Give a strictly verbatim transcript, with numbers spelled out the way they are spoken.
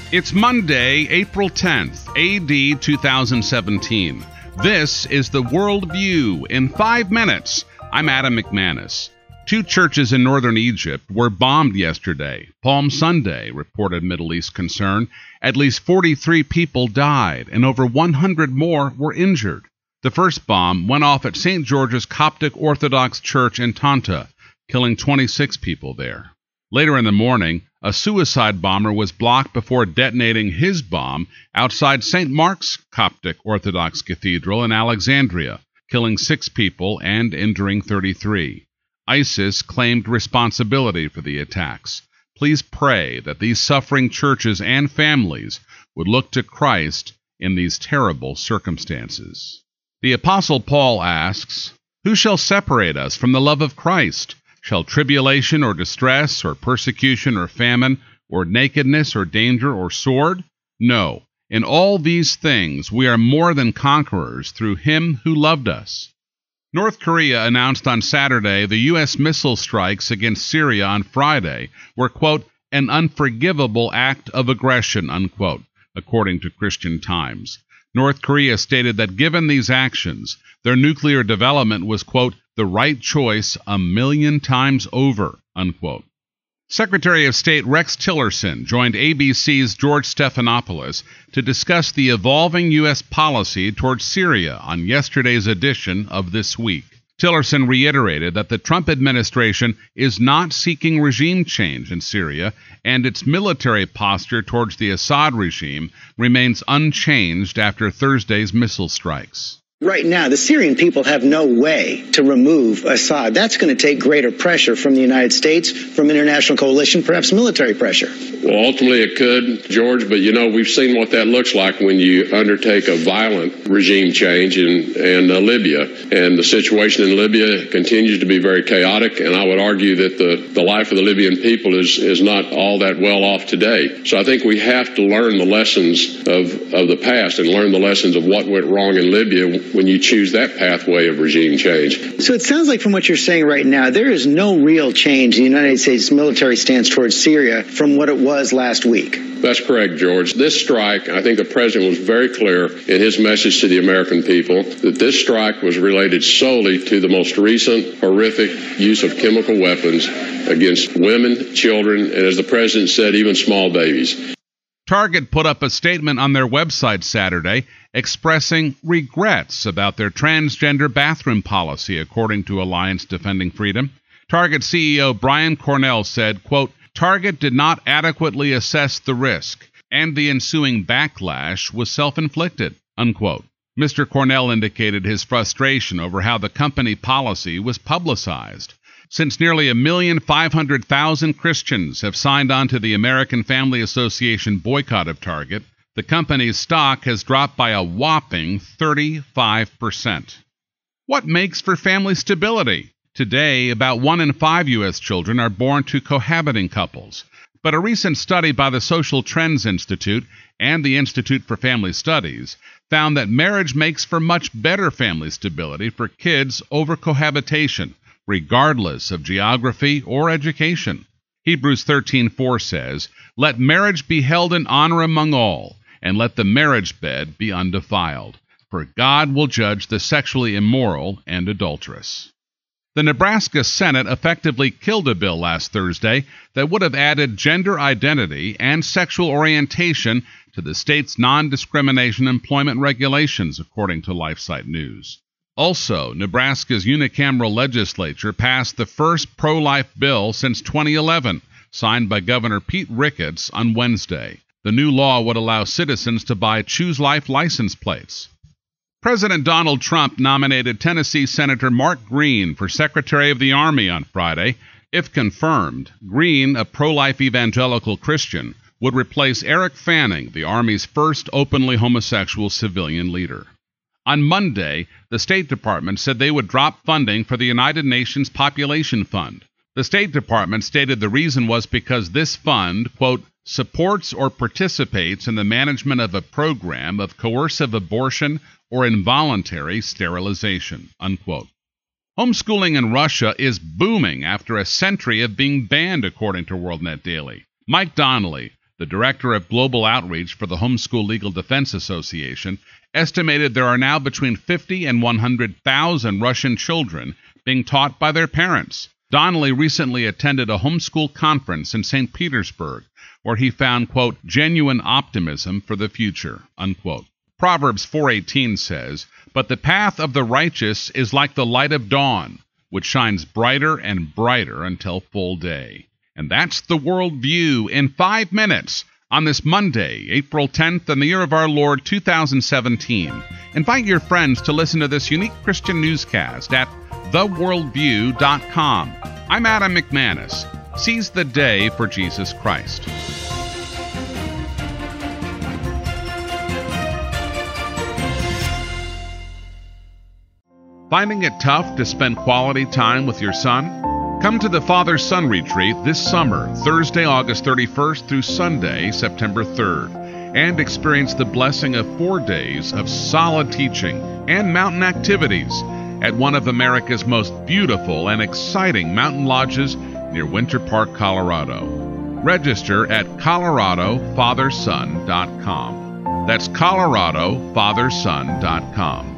It's Monday, April tenth, A D two thousand seventeen. This is the World View in five minutes. I'm Adam McManus. Two churches in northern Egypt were bombed yesterday. Palm Sunday, reported Middle East Concern. At least forty-three people died, and over one hundred more were injured. The first bomb went off at Saint George's Coptic Orthodox Church in Tanta, killing twenty-six people there. Later in the morning, a suicide bomber was blocked before detonating his bomb outside Saint Mark's Coptic Orthodox Cathedral in Alexandria, killing six people and injuring thirty-three. ISIS claimed responsibility for the attacks. Please pray that these suffering churches and families would look to Christ in these terrible circumstances. The Apostle Paul asks, "Who shall separate us from the love of Christ? Shall tribulation or distress or persecution or famine or nakedness or danger or sword? No, in all these things we are more than conquerors through him who loved us." North Korea announced on Saturday the U S missile strikes against Syria on Friday were, quote, an unforgivable act of aggression, unquote, according to Christian Times. North Korea stated that given these actions, their nuclear development was, quote, the right choice a million times over, unquote. Secretary of State Rex Tillerson joined A B C's George Stephanopoulos to discuss the evolving U S policy towards Syria on yesterday's edition of This Week. Tillerson reiterated that the Trump administration is not seeking regime change in Syria, and its military posture towards the Assad regime remains unchanged after Thursday's missile strikes. Right now, the Syrian people have no way to remove Assad. That's going to take greater pressure from the United States, from international coalition, perhaps military pressure. Well, ultimately it could, George, but you know, we've seen what that looks like when you undertake a violent regime change in, in uh, Libya. And the situation in Libya continues to be very chaotic, and I would argue that the, the life of the Libyan people is, is not all that well off today. So I think we have to learn the lessons of, of the past and learn the lessons of what went wrong in Libya when you choose that pathway of regime change. So it sounds like from what you're saying right now, there is no real change in the United States military stance towards Syria from what it was last week. That's correct, George. This strike, I think the president was very clear in his message to the American people that this strike was related solely to the most recent horrific use of chemical weapons against women, children, and as the president said, even small babies. Target put up a statement on their website Saturday expressing regrets about their transgender bathroom policy, according to Alliance Defending Freedom. Target C E O Brian Cornell said, quote, Target did not adequately assess the risk, and the ensuing backlash was self-inflicted, unquote. Mister Cornell indicated his frustration over how the company policy was publicized. Since nearly a million five hundred thousand Christians have signed on to the American Family Association boycott of Target, the company's stock has dropped by a whopping thirty-five percent. What makes for family stability? Today, about one in five U S children are born to cohabiting couples. But a recent study by the Social Trends Institute and the Institute for Family Studies found that marriage makes for much better family stability for kids over cohabitation, regardless of geography or education. Hebrews thirteen four says, "Let marriage be held in honor among all, and let the marriage bed be undefiled, for God will judge the sexually immoral and adulterous." The Nebraska Senate effectively killed a bill last Thursday that would have added gender identity and sexual orientation to the state's non-discrimination employment regulations, according to LifeSite News. Also, Nebraska's unicameral legislature passed the first pro-life bill since twenty eleven, signed by Governor Pete Ricketts on Wednesday. The new law would allow citizens to buy Choose Life license plates. President Donald Trump nominated Tennessee Senator Mark Green for Secretary of the Army on Friday. If confirmed, Green, a pro-life evangelical Christian, would replace Eric Fanning, the Army's first openly homosexual civilian leader. On Monday, the State Department said they would drop funding for the United Nations Population Fund. The State Department stated the reason was because this fund, quote, supports or participates in the management of a program of coercive abortion or involuntary sterilization, unquote. Homeschooling in Russia is booming after a century of being banned, according to WorldNet Daily. Mike Donnelly, The director of global outreach for the Homeschool Legal Defense Association estimated there are now between fifty and one hundred thousand Russian children being taught by their parents. Donnelly recently attended a homeschool conference in Saint Petersburg, where he found, quote, genuine optimism for the future, unquote. Proverbs four eighteen says, "But the path of the righteous is like the light of dawn, which shines brighter and brighter until full day." And that's the World View in five minutes on this Monday, April tenth, in the year of our Lord two thousand seventeen. Invite your friends to listen to this unique Christian newscast at the world view dot com. I'm Adam McManus. Seize the day for Jesus Christ. Finding it tough to spend quality time with your son? Come to the Father-Son Retreat this summer, Thursday, August thirty-first through Sunday, September third, and experience the blessing of four days of solid teaching and mountain activities at one of America's most beautiful and exciting mountain lodges near Winter Park, Colorado. Register at colorado father son dot com. That's colorado father son dot com.